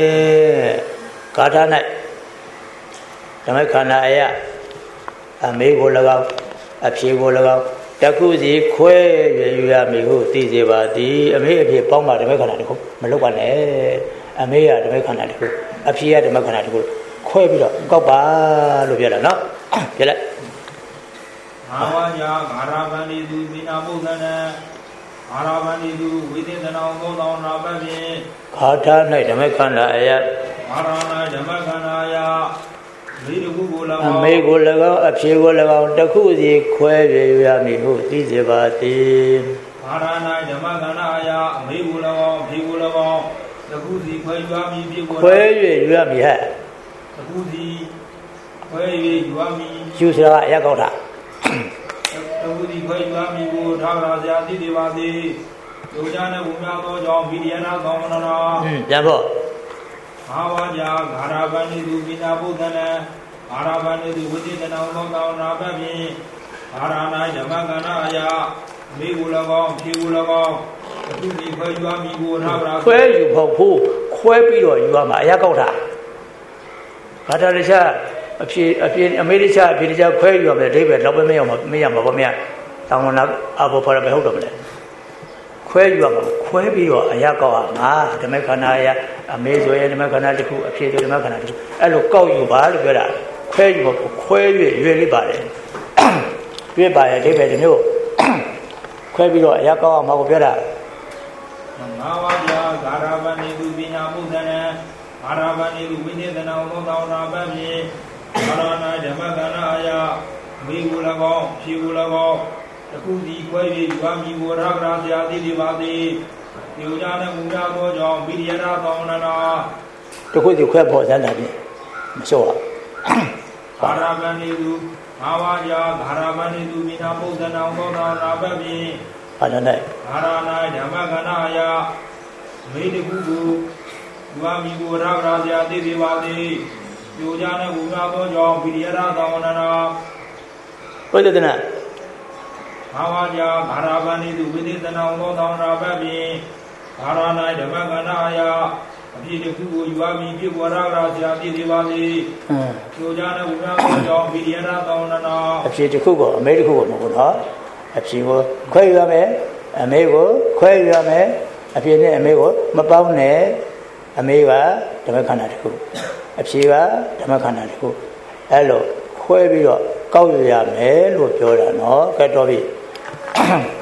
thế cả thà nàyทำให้ขณะไอ้อะเมโกละกาวอภิโกละกาวตะคุสิခွဲอยู่ရမိဟုသိစေပါသည်အမေအဖေပေါင်းပါဓမ္မခန္ဓာတခုမလုပ်ပါနဲ့အမေရဓမ္မခန္ဓာတခုအဖေရဓမ္မခန္ဓာတခုခွဲပြီးတော့ကောက်ပါလို့ပြောတာเนาะပြလိုက်မာဝညာဂါရဗန္တိသူမိနာဘုဒ္ဓနံဂါရဗန္တိသူဝိသေသနောသောတောနာပဖြင့်ခါထာ၌ဓမ္မခန္ဓာအယဂါရဏဓမ္မခန္ဓာယမိတခုကို၎င်းအမေကို၎င်းအဖြေကို၎င်းတစ်ခုစီခွဲရရမိဟုသိစေပါသည်ဂါရဏဓမ္မခန္ဓာယအမေကို၎င်းအဖြေကို၎င်းတစ်ခုစီခွဲရမိဖြစ်ကိုခွဲရရမိဟဲ့တစ်ခုစီခွဲရရမိကျူစရာအရကောက်တာတစ်ခုစီခွဲရမိကိုထာဝရဆရာသိတယ်ပါသည်ဒုညာနဲ့ဘုရားသောကြောင့်ဗိဒိယနာသောမနနာပြန်ဖို့မာဝညာဂါရဗန္တိသူမိနာဘုဒ္ဓနံဂါရဗန္တိသူဝိသေသနောသောတောနာပဖြင့်ဂါရဏဓမ္မခန္ဓာအယမေကို၎င်းဖြေကို၎င်းသူဒီခွဲယူမိကိုထာဝရခွဲယူဖို့ခွဲပြီးတော့ယူရမှာအရကောက်တာဂါထာရချအဖြေအမေရိကအဖြေချခွဲယူရမယ်အဓိပ္ပာယ်တော့မရမှာပေါ့မြတ်တောင်းနာအဘောဖော်ပဲဟုတ်တော့မလဲခွဲယူရမှာခွဲပြီးတော့အရကောက်ရမှာဓမ္မခန္ဓာအယအမေဆိုရင်ဓမ္မခန္ဓာတစ်ခုအဖြေဆိုဓမ္မခန္ဓာတစ်ခုအဲ့လိုကောက်ယူပါလို့ပြောတာခွဲယူဖို့ခွဲရွေလေးပါတယ်ရွေးပါတယ်အဓိပ္ပာယ်တစ်မျိုးခွဲပြီးတော့အရကောက်ရမှာကိုပြောတာမာဝညာဂါရဗန္တိသူပညာဘုဒ္ဓနံဂါရဗန္တိသူဝိသေသနောသောတောနာပဖြင့်ဂါရဏဓမ္မခန္ဓာအယမေကို၎င်းဖြေကို၎င်းတခုစီခွဲ၍ယူမိကိုထာဝရဆရာသိတယ်ပါသည်ဒီဥညာနဲ့မူညာသောကြောင့်ဗိဒိယနာသောနနာတခုစီခွဲဖို့စမ်းတာပြင်မလျှော့ပါဂါရဗန္တိသူမာဝညာဂါရဗန္တိသူမိနာဘုဒ္ဓနောသောတောနာပဖြင့်ဘာလို့လဲဂါရဏဓမ္မခန္ဓာအယမေတခုကိုယူမိကိုထာဝရဆရာသိတယ်ပါသည်ဒီဥညာနဲ့မူညာသောကြောင့်ဗိဒိယနာသောနနာဘုဒ္ဓနာမာဝညာဂါရဗန္တိသူဝိသေသနောသောတောနာပဖြင့်ဂါရဏဓမ္မခန္ဓာအယအပြည့်တစ်ခုကိုယူမိဖြစ်ပေါ်ရာဆရာသိတယ်ပါသည်ကျိုးကြတဲ့ဘုရားသောကြောင့်ဗိဒိယနာသောနနာအပြည့်တစ်ခုကိုအမေတစ်ခုကိုမဟုတ်တော့အပြည့်ကိုခွဲယူရမယ်အမေကိုခွဲယူရမယ်အပြည့်နဲ့အမေကိုမပေါင်းနဲ့အမေကဓမ္မခန္ဓာတစ်ခုအပြည့်ကဓမ္မခန္ဓာတစ်ခုအဲ့လိုခွဲပြီးတော့ကောက်ယူရမယ်လို့ပြောတာနော်ကဲတော့ပြီ